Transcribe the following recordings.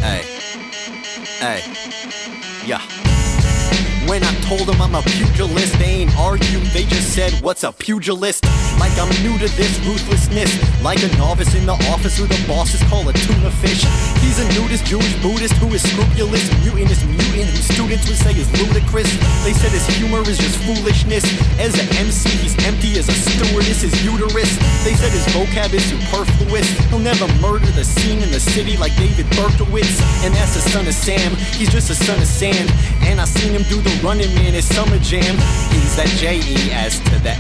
Hey, hey, yeah. When I told them I'm a pugilist, they ain't argued, they just said, what's a pugilist? Like I'm new to this ruthlessness, like a novice in the office who the bosses call a tuna fish. He's a nudist, Jewish Buddhist who is scrupulous, mutinous mutant who students would say is ludicrous. They said his humor is just foolishness. As an MC, he's empty as a stewardess, his uterus. They said his vocab is superfluous. He'll never murder the scene in the city like David Berkowitz. And that's the son of Sam, he's just a son of sand. And I seen him do the Running Man at Summer Jam. He's that J-E-S to the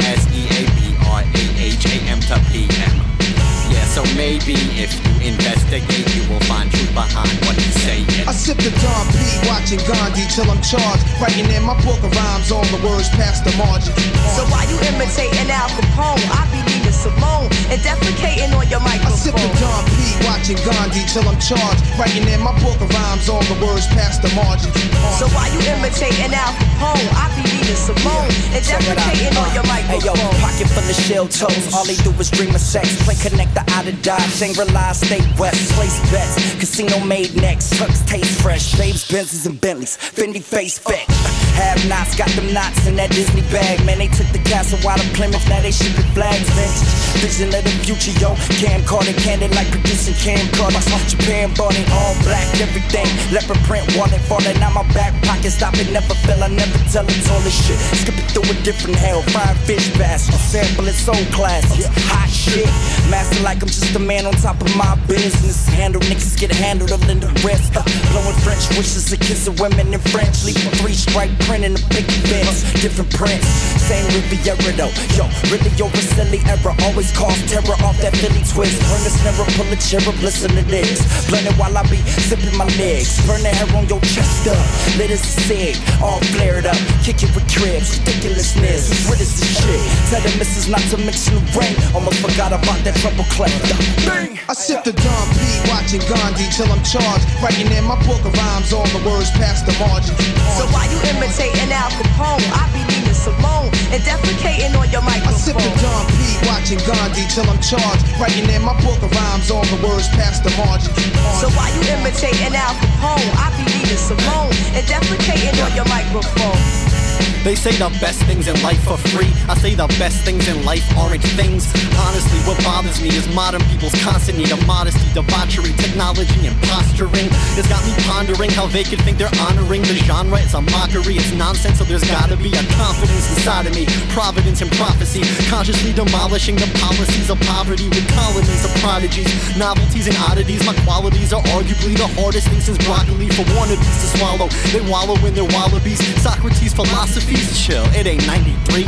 S-E-A-B-R-A-H-A-M to P-M. Yeah, so maybe if you investigate, you will find truth behind what he's saying. I sip the Don P, watching Gandhi till I'm charged, writing in my book of rhymes on the words past the margin. So while you imitating Al Capone, I be Nina Simone and defecating on your microphone. I sip the Don P, watching Gandhi till I'm charged, writing in my book of rhymes on the words past the margin. So while you imitating Al Capone, I be Nina Simone and defecating on your microphone. Hey yo, pocket full of shell toes, all they do is dream of sex. Play connect the out of Dodge, Shangri-La, stay west, place bets, casino made next, trucks taste fresh, babes, Benzes and Bentleys, Fendi face fetch. Have-nots, got them knots in that Disney bag. Man, they took the castle out of Plymouth, now they shipping flags. Vintage, vision of the future, yo. Camcorder, candid like producing camcorders. Japan bought it all black, everything. Leopard print, wallet falling out my back pocket. Stop it, never fell, I never tell it all this shit. Skipping through a different hell, frying fish bass. Sample it so classy, hot shit. Master like I'm just a man on top of my business. Handle niggas get handled up in the rest. Blowing French wishes, a kiss of women in French. Leaving 3-stripe print in the big bins. Different prints, same Riviera though. Yo, really over silly error. Always cause terror off that Philly twist. Burn the snare, pull a cherub, listen to this. Blend it while I be sipping my legs. Burn the hair on your chest up. Lit as a cig, all flared up. Kick it with cribs, ridiculousness. What is this shit? Tell the missus not to mention the rain. Almost forgot about that trouble collector. I sip the Don P, watching Gandhi till I'm charged, writing in my book of rhymes on the words past the margin. So while you imitating Al Capone, I be Nina Simone and defecating on your microphone. I sip the Don P, watching Gandhi till I'm charged, writing in my book of rhymes on the words past the margin. So while you imitating Al Capone, I be Nina Simone and defecating on your microphone. They say the best things in life are free. I say the best things in life aren't things. Honestly, what bothers me is modern people's constant need of modesty, debauchery, technology, and posturing. It's got me pondering how they could think they're honoring the genre. It's a mockery, it's nonsense, so there's gotta be a confidence inside of me. Providence and prophecy, consciously demolishing the policies of poverty with colonies of prodigies, novelties and oddities. My qualities are arguably the hardest thing since broccoli for wannabes to swallow. They wallow in their wallabies. Socrates' philosophy, chill, it ain't 93.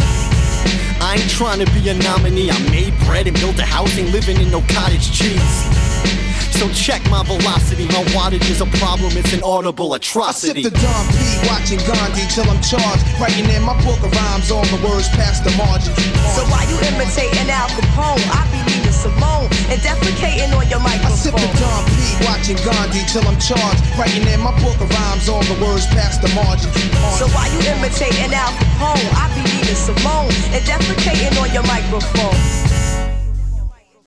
I ain't trying to be a nominee. I made bread and built a housing, living in no cottage cheese. So check my velocity, my wattage is a problem, it's an audible atrocity. I sip the Don P, watching Gandhi till I'm charged, writing in my book of rhymes on the words past the margin. So while you imitating Al Capone, I be Nina Simone and defecating on your microphone. I sip the Don P, watching Gandhi till I'm charged, writing in my book of rhymes on the words past the margin. So while you imitating Al Capone, I be Nina Simone and defecating on your microphone.